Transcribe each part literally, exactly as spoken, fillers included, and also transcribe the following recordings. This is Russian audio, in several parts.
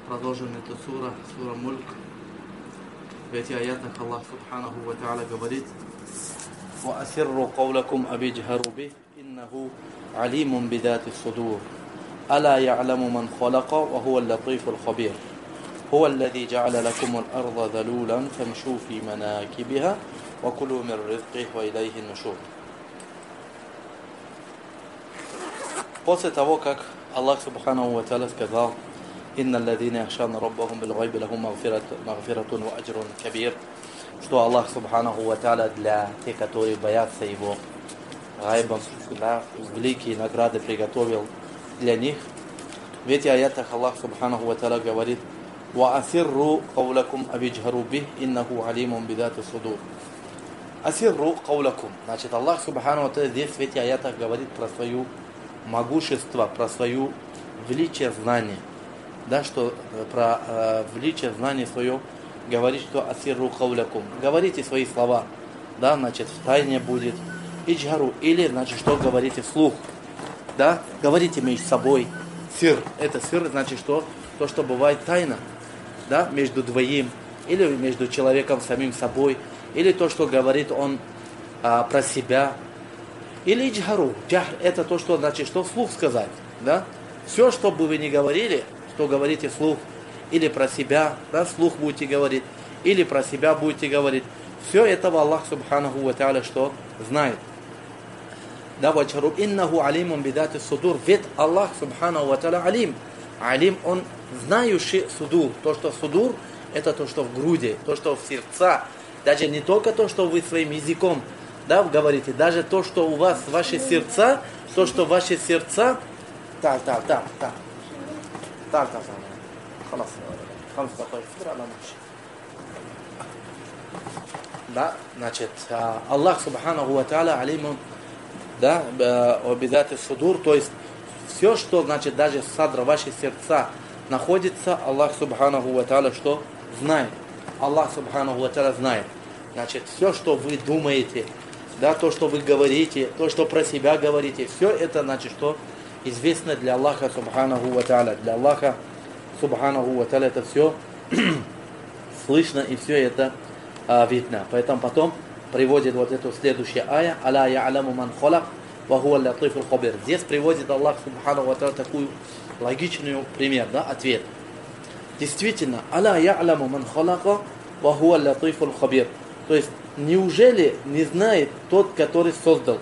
Продолжим эту сура, сура Мульк. В этих аятах Аллах Субханаху ва Та'аля говорит: وَأَسِرُّوا قَوْلَكُمْ أَوْ اجْهَرُوا بِهِ إِنَّهُ عَلِيمٌ بِذَاتِ الصُّدُورِ أَلَا يَعْلَمُ مَنْ خَلَقَ وَهُوَ اللَّطِيفُ الْخَبِيرُ هُوَ الَّذِي جَعَلَ لَكُمُ الْأَرْضَ ذَلُولًا فَامْشُوا فِي مَنَاكِبِهَا وَكُلُوا مِنْ رِزْقِهِ وَإِلَيْهِ النُّشُورُ. После того, как Аллах Субханаху ва Та'аля сказал: «Инна алладзина яхшавна раббахум бил гайби лахум магфиратун ва аджрун кабир», что Аллах Субханаху ва Та'аля для тех, которые боятся Его гайбом, да, великие награды приготовил для них. В этих аятах Аллах Субханаху ва Та'аля говорит: «Ва асирру каулакум авиджхару бих, иннаху алимум бидати судур». Асирру каулакум. Значит, Аллах Субханаху ва Та'аля здесь в этих аятах говорит про свою могущество, про свое величие знания. Да, что про э, величие знания свое говорит, что асирру каулякум. Говорите свои слова. Да, значит, в тайне будет. Иджгару, или, значит, что говорите вслух. Да, говорите между собой. Сир, это сир, значит, что? То, что бывает тайна. Да, между двоим. Или между человеком самим собой. Или то, что говорит он а, про себя. Или иджгару. Джахр — это то, что значит, что вслух сказать. Да? Все, что бы вы ни говорили, что говорите вслух, или про себя, да, вслух будете говорить, или про себя будете говорить. Все этого Аллах Субханаху ва Та'аля что знает. Да, вачару иннаху алимун бидати судур. Ведь Аллах Субханаху ва Та'аля алим. Алим, он знающий судур. То, что судур, это то, что в груди, то, что в сердца. Даже не только то, что вы своим языком, да, говорите, даже то, что у вас, ваши сердца, то, что ваши сердца, так, так, так, так, так, так, так, да, значит, Аллах Субханаху ва Та'аля алимун, да, бидати судур, то есть все, что, значит, даже садра, ваши сердца находится, Аллах Субханаху ва Та'аля что знает. Аллах Субханаху ва Та'аля знает. Значит, все, что вы думаете, да, то, что вы говорите, то, что про себя говорите, все это, значит, что известно для Аллаха Субханаху ва Та'аля. Для Аллаха Субханаху ва Та'аля это все слышно и все это а, видно. Поэтому потом приводит вот эту следующую ая: «Аля я'ламу ман халак ва хуа латифул хабир». Здесь приводит Аллах Субханаху ва Та'аля такую логичную пример, да, ответ. Действительно, «Аля я'ламу ман халака ва хуа латифул хабир». То есть, неужели не знает тот, который создал?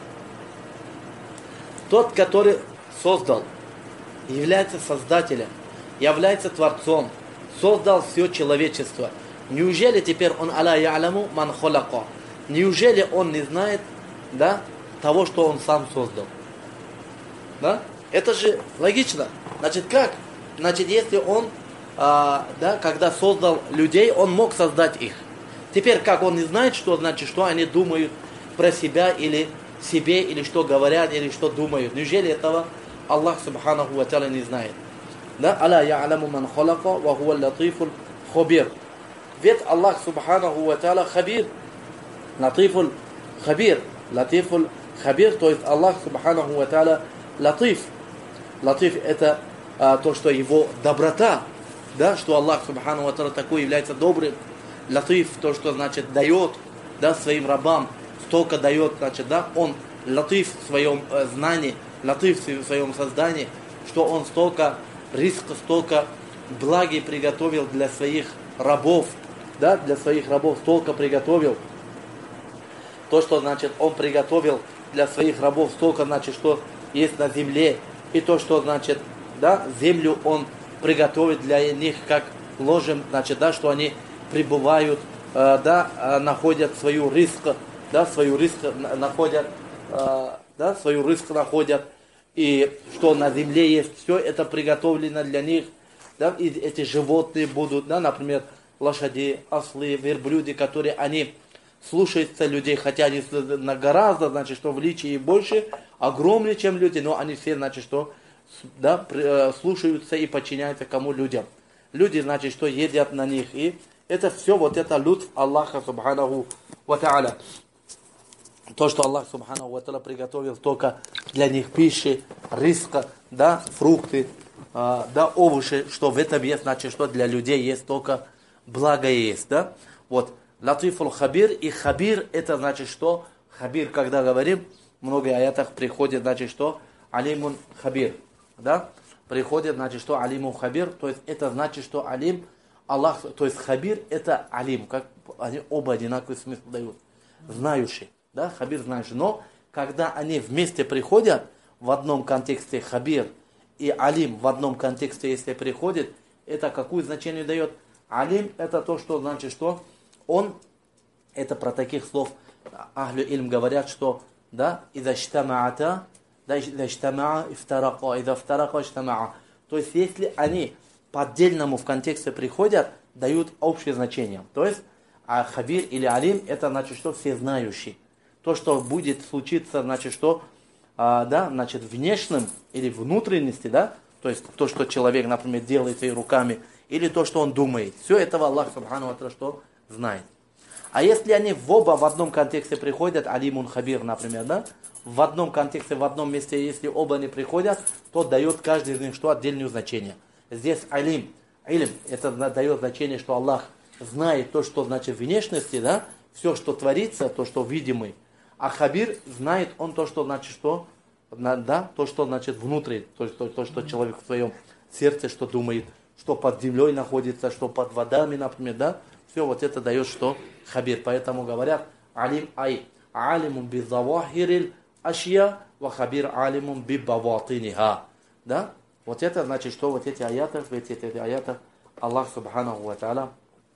Тот, который создал, является создателем, является творцом, создал все человечество. Неужели теперь он аля я'ламу ман халака? Неужели он не знает, да, того, что он сам создал? Да? Это же логично. Значит, как? Значит, если он, а, да, когда создал людей, он мог создать их. Теперь, как он не знает, что значит, что они думают про себя или себе, или что говорят, или что думают. Неужели этого Аллах Субханаху ва Та'аля не знает? Да? «Аля я'ламу ман халака ва хуа латифул хабир». Ведь Аллах Субханаху ва Та'аля хабир. Латифул хабир. Латифул хабир, то есть Аллах Субханаху ва Та'аля латиф. Латиф — это а, то, что его доброта, да, что Аллах Субханаху ва Та'аля такой является добрым. Латиф, то, что значит дает, да, своим рабам, столько дает, значит, да, он латиф в своем э, знании, латиф в своем создании, что он столько риска, столько благи приготовил для своих рабов, да, для своих рабов столько приготовил. То, что, значит, он приготовил для своих рабов столько, значит, что есть на земле, и то, что, значит, да, землю он приготовит для них как ложем, значит, да, что они пребывают, э, да, э, находят свою риск, да, свою риск находят, э, да, свою риск находят, и что на земле есть, все это приготовлено для них, да, и эти животные будут, да, например, лошади, ослы, верблюды, которые они слушаются людей, хотя они гораздо, значит, что в личии больше, огромнее, чем люди, но они все, значит, что, да, слушаются и подчиняются кому? Людям. Люди, значит, что едят на них, и это все вот это лютф Аллаха Субханаху ва Та'аля. То, что Аллах Субханаху ва Та'аля приготовил только для них пищи, риска, да, фрукты, а, да, овощи, что в этом есть, значит, что для людей есть только благо есть, да. Вот, латифул хабир, и хабир, это значит, что хабир, когда говорим, в многих аятах приходит, значит, что алимун хабир, да, приходит, значит, что алимун хабир, то есть это значит, что алим, Аллах, то есть хабир, это алим, как они оба одинаковый смысл дают, знающий, да, хабир знающий, но когда они вместе приходят, в одном контексте хабир и алим в одном контексте, если приходит, это какое значение дает? Алим это то, что значит, что он, это про таких слов ахлю ильм говорят, что да, иза штамаата, да, иза штамаа ифтарака, иза ифтарака штамаа. То есть, если они по отдельному в контексте приходят, дают общее значение. То есть, а хабир или алим, это значит, что все знающие. То, что будет случиться, значит, что а, да, значит, внешним или внутренности, да, то есть то, что человек, например, делает своими руками, или то, что он думает. Все этого Аллах Субхану ва Тааля что знает. А если они в оба в одном контексте приходят, алимун хабир, например, да, в одном контексте, в одном месте, если оба не приходят, то дает каждый из них что отдельное значение. Здесь алим, илм, это дает значение, что Аллах знает то, что значит внешности, да, все, что творится, то, что видимый. А хабир знает он то, что значит, что, да, то, что значит внутри, то, то, то, что человек в своем сердце, что думает, что под землей находится, что под водами, например, да, все вот это дает, что хабир. Поэтому говорят, алим ай, алимун би завахирил ашья, ва хабир алимун би баватиниха. Да, вот это значит, что вот эти аяты, в этих эти аятах Аллах Субханаху ва Тааля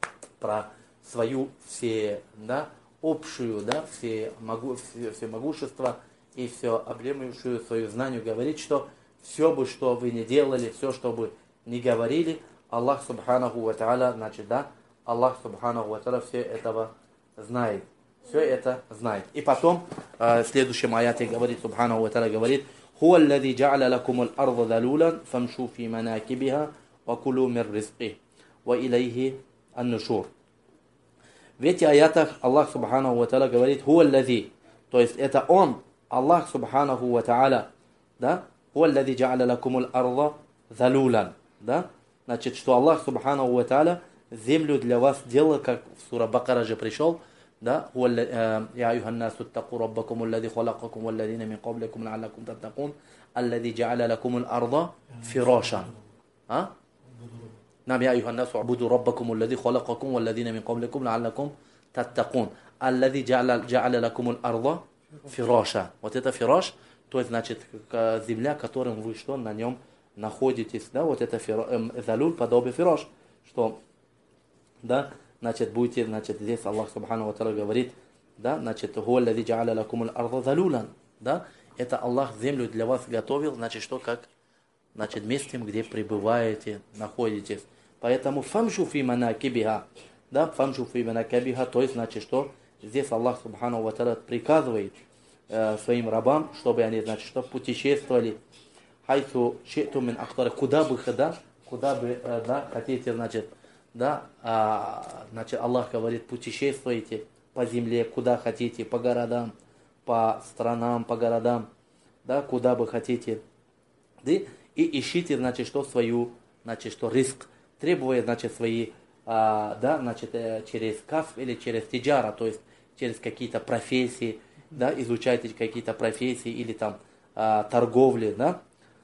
про свою все, да, общую, да, все, могу, все, все могущество и все объемлющую свою знанию говорит, что все бы, что вы не делали, все, что бы не говорили, Аллах Субханаху ва Тааля, значит, да, Аллах Субханаху ва Тааля все этого знает. Все это знает. И потом, э, в следующем аяте говорит, Субханаху ва Тааля говорит, «Хуа аллади джа'аля лакум аль-арда залулан, фамшу фи манакибиха, ва кулу мир ризки, ва илайхи ан-нушур». В этих аятах Аллах Субханаху ва Тааля говорит «Хуа аллади», то есть это Он, Аллах Субханаху ва Тааля, да, «Хуа аллади джа'аля лакум аль-арда залулан», да, значит, что Аллах Субханаху ва Тааля землю для вас делал, как в сура Бакара же пришел, да, «Я айюханнасу аттаку раббакум аллади халакакум валладина мин кабликум лааллакум таттакун, аллади джа'аля лакум аль-арда фирашан». А? نعم يا أيها الناس اعبدوا ربكم الذي خلقكم والذين من قبلكم لعلكم تتقون الذي جعل جعل لكم الأرض فراشا. Вот это фираш, то есть, значит, земля, которым вы что, на нем находитесь, да, вот это залуль, подобие фираш, что, да, значит, будете, значит, здесь Аллах Субхану ва Тааля говорит, да, значит, «Хуа аллади джа'аля лакум аль-арда залулан», да, это Аллах землю для вас готовил, значит, что, как, значит, местом, где пребываете, находитесь. Поэтому фамшу фи манакибиха, да, фамшу фи манакибиха, то есть, значит, что здесь Аллах Субхану ва Тааля приказывает э, своим рабам, чтобы они, значит, что путешествовали, хайсу шиту мин ахтара, куда бы, да, куда бы, э, да, хотите, значит, да, а, значит, Аллах говорит, путешествуйте по земле, куда хотите, по городам, по странам, по городам, да, куда бы хотите, да, и ищите, значит, что свою, значит, что риск, требуя, значит, свои, а, да, значит, через касб или через тиджара, то есть через какие-то профессии, да, изучайте какие-то профессии или там а, торговли, да.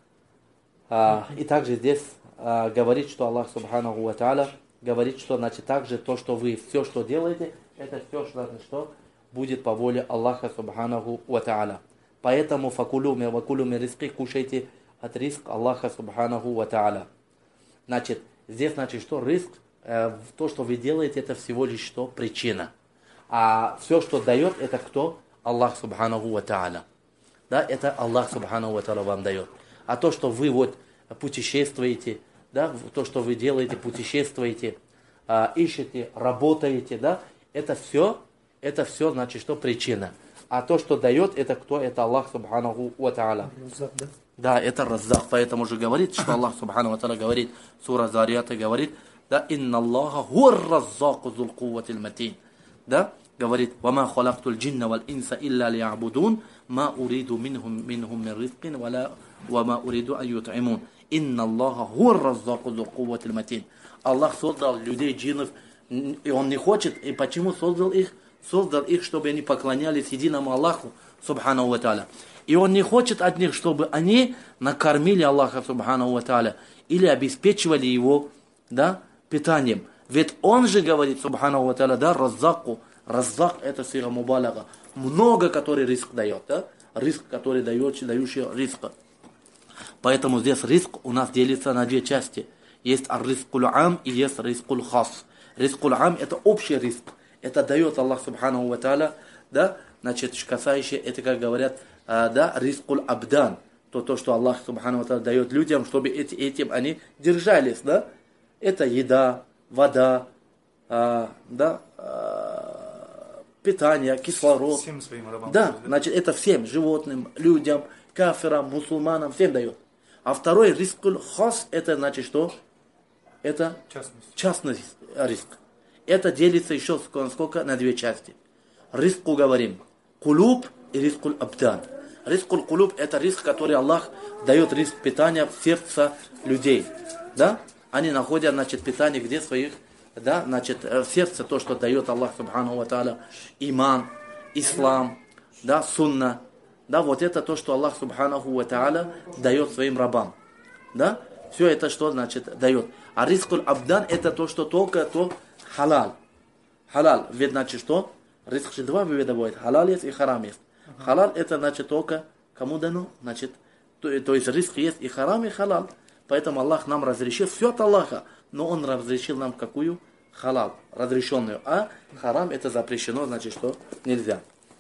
А, и также здесь а, говорит, что Аллах Субханаху ва Тааля говорит, что, значит, также то, что вы, все, что делаете, это все, значит, что будет по воле Аллаха Субханаху ва Тааля. Поэтому факулу ми вакулу ми ризки, кушайте от риск Аллаха Субханаху ва Тааля. Значит, здесь, значит, что риск, э, то, что вы делаете, это всего лишь что? Причина. А все, что дает, это кто? Аллах Субханаху ва Тааля. Да, это Аллах Субханаху ва Тааля вам дает. А то, что вы вот путешествуете, да, то, что вы делаете, путешествуете, э, ищете, работаете, да, это все, это все, значит, что причина. А то, что дает, это кто? Это Аллах Субханаху ва Тааля. Да, это Раззак. Поэтому же говорит, что Аллах Субхану ва Тааля говорит, сура Зарията говорит, да, инна Аллаха хуа раззаку зул кувватил матин. Да, говорит, вама халактул джинна вал инса илля лиябудун, ма уриду минхум минхум мин ризкин, вама уриду ан ют'имун. Инна Аллаха хур раззаку зу кувватиль матин. Аллах создал людей, джиннов, и Он не хочет, и почему создал их? Создал их, чтобы они поклонялись единому Аллаху, субхану ва тааля. И Он не хочет от них, чтобы они накормили Аллаха, субхану ва тааля, или обеспечивали Его, да, питанием. Ведь Он же говорит, субхану ва тааля, да, раззаку, раззак это сира мубалага, много, который риск дает, да, риск, который дает, дающий риск. Поэтому здесь риск у нас делится на две части. Есть ар-рискуль ам и есть рискуль хас. Рискуль ам это общий риск. Это дает Аллах субхану ва тааля, да, значит, касающее, это, как говорят, а, да, рискуль абдан. То, то, что Аллах субхану ва тааля дает людям, чтобы эти, этим они держались, да. Это еда, вода, а, да, а, питание, кислород. Всем своим рабам. Да, значит, это всем, животным, людям, кафирам, мусульманам, всем дает. А второй рискуль хас, это значит что? Это частность. Частный риск. Это делится еще сколько? На две части. Риску говорим. Кулуб и рискуль абдан. Рискуль кулуб это риск, который Аллах дает риск питания в сердце людей. Да? Они находят, значит, питание где своих, да, значит, в сердце то, что дает Аллах субхану ва тааля. Иман, ислам, да, сунна. Да, вот это то, что Аллах субханаху ва тааля дает своим рабам. Да? Все это что значит дает. А рискуль абдан это то, что только то халал. Халал, ведь значит что? Риск же два вида будет. Халал есть и харам есть. Халал это значит только кому дано? Значит, то, то есть риск есть и харам, и халал. Поэтому Аллах нам разрешил все от Аллаха. Но Он разрешил нам какую? Халал, разрешенную. А харам это запрещено, значит что? Нельзя.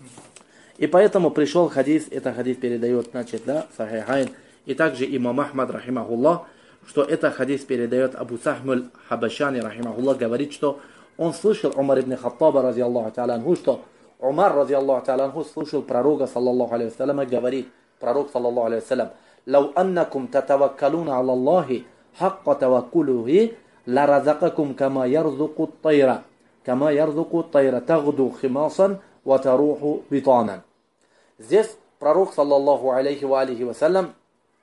И поэтому пришел хадис, это хадис передает, значит, да, Сахихайн. И также имам Ахмад, рахимахуллах, что это хадис передает Абу Сахмуль Хабашани, рахимахуллах, говорит, что он слышал Умар ибн Хаттаба, рази Аллаху та'аля анху, что Умар, рази Аллаху та'аля анху, слышал пророка, саллаллаху алейхи вассалям, говорит, пророк, саллаллаху алейхи вассалям, «Лау аннакум татаваккалуна ала Аллахи, хакка таваккулухи, ларазакакум кама ярзуку тайра, кама ярзуку тайра, тагду химасан, ва таруху битанан». Здесь пророк, саллаллаху алейхи ва алейхи вассалям,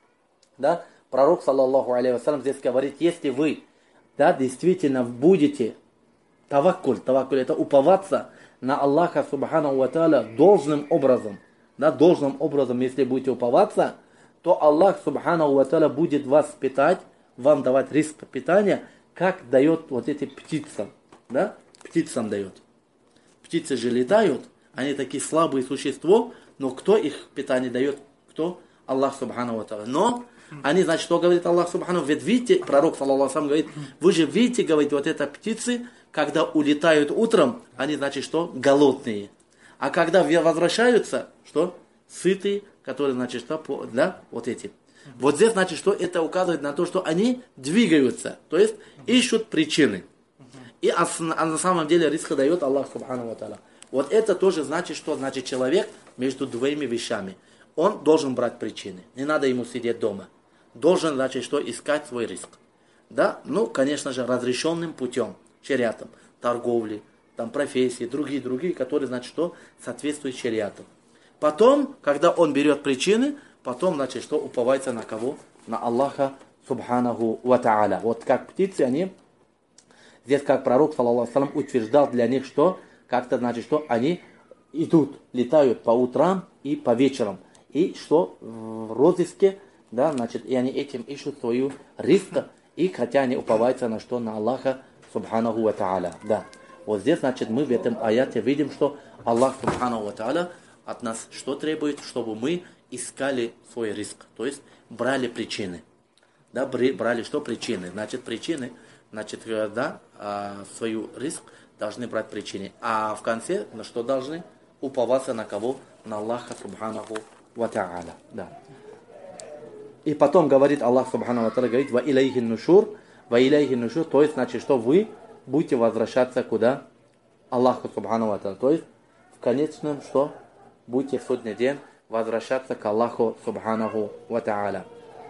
да, пророк, саллаллаху алейхи вассалям, здесь говорит, если вы, да, действительно будете таваккуль, таваккуль это уповаться на Аллаха субхану ва тааля должным образом, да, должным образом, если будете уповаться, то Аллах субхану ва тааля будет вас питать, вам давать риск питания, как дает вот эти птицам, да, птицам дает. Птицы же летают, они такие слабые существа, но кто их питание дает? Кто? Аллах субхану ва тааля. Но они, значит, что говорит Аллах субхану? Ведь видите, пророк, саллаллаху алейхи, говорит, вы же видите, говорит, вот это птицы, когда улетают утром, они, значит, что? Голодные. А когда возвращаются, что? Сытые, которые, значит, что? Да, вот эти. Вот здесь, значит, что это указывает на то, что они двигаются, то есть ищут причины. И а на самом деле риск дает Аллах субхану ва тааля. Вот это тоже значит, что значит человек между двумя вещами. Он должен брать причины. Не надо ему сидеть дома. Должен, значит, что искать свой риск. Да? Ну, конечно же, разрешенным путем, шариатом, торговли, там, профессии, другие, другие, которые, значит, что соответствуют шариату. Потом, когда он берет причины, потом, значит, что уповается на кого? На Аллаха субханаху ва тааля. Вот как птицы, они, здесь как пророк, саллаллаху алейхи ва саллям, утверждал для них, что как-то, значит, что они идут, летают по утрам и по вечерам. И что в розыске, да, значит, и они этим ищут свою риск, и хотя они уповаются на что? На Аллаха субханаху ва тааля. Да. Вот здесь, значит, мы в этом аяте видим, что Аллах субханаху ва тааля от нас что требует? Чтобы мы искали свой риск, то есть брали причины. Да, брали что? Причины. Значит, причины, значит, да, свою риск должны брать причины. А в конце, на что должны? Уповаться на кого? На Аллаха субханаху ва тааля. Да. И потом говорит Аллах субханаху ва тааля, говорит, ва илайхи нушур, ва илайхи нушур, то есть, значит, что вы будете возвращаться куда? Аллаху субханаху ва тааля. То есть, в конечном, что? Будете в судный день возвращаться к Аллаху субханаху ва тааля.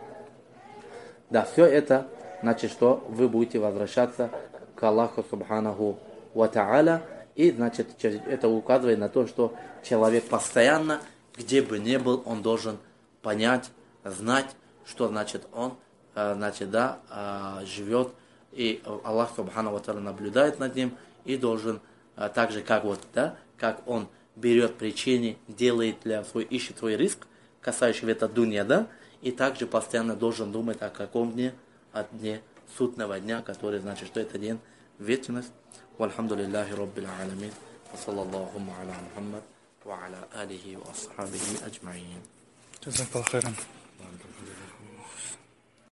Да, все это, значит, что вы будете возвращаться к Аллаху субханаху ва тааля. И, значит, это указывает на то, что человек постоянно, где бы ни был, он должен понять, знать, что значит он значит, да, живет, и Аллах Субхану ва Тааля наблюдает над ним, и должен, так же, как вот, да, как он берет причины, делает для свой, ищет свой риск, касающийся это дунья, да, и также постоянно должен думать о каком дне, о дне судного дня, который значит, что это день вечность. Вальхамдулиллахи Раббил Аламин. وصلى الله على محمد وعلى آله وأصحابه أجمعين. جزاك الله خيرا.